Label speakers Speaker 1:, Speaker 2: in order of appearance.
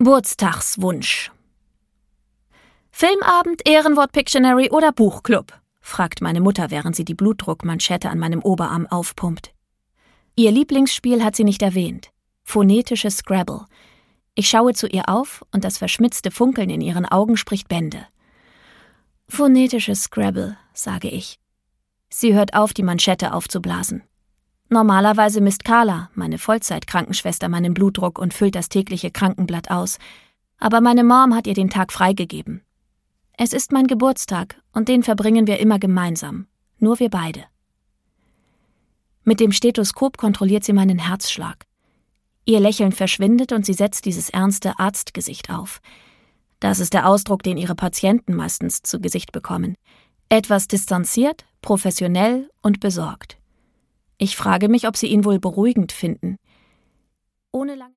Speaker 1: Geburtstagswunsch. Filmabend, Ehrenwort Pictionary oder Buchclub? Fragt meine Mutter, während sie die Blutdruckmanschette an meinem Oberarm aufpumpt. Ihr Lieblingsspiel hat sie nicht erwähnt. Phonetisches Scrabble. Ich schaue zu ihr auf und das verschmitzte Funkeln in ihren Augen spricht Bände. Phonetisches Scrabble, sage ich. Sie hört auf, die Manschette aufzublasen. Normalerweise misst Carla, meine Vollzeitkrankenschwester, meinen Blutdruck und füllt das tägliche Krankenblatt aus. Aber meine Mom hat ihr den Tag freigegeben. Es ist mein Geburtstag und den verbringen wir immer gemeinsam. Nur wir beide. Mit dem Stethoskop kontrolliert sie meinen Herzschlag. Ihr Lächeln verschwindet und sie setzt dieses ernste Arztgesicht auf. Das ist der Ausdruck, den ihre Patienten meistens zu Gesicht bekommen. Etwas distanziert, professionell und besorgt. Ich frage mich, ob sie ihn wohl beruhigend finden. Ohne lange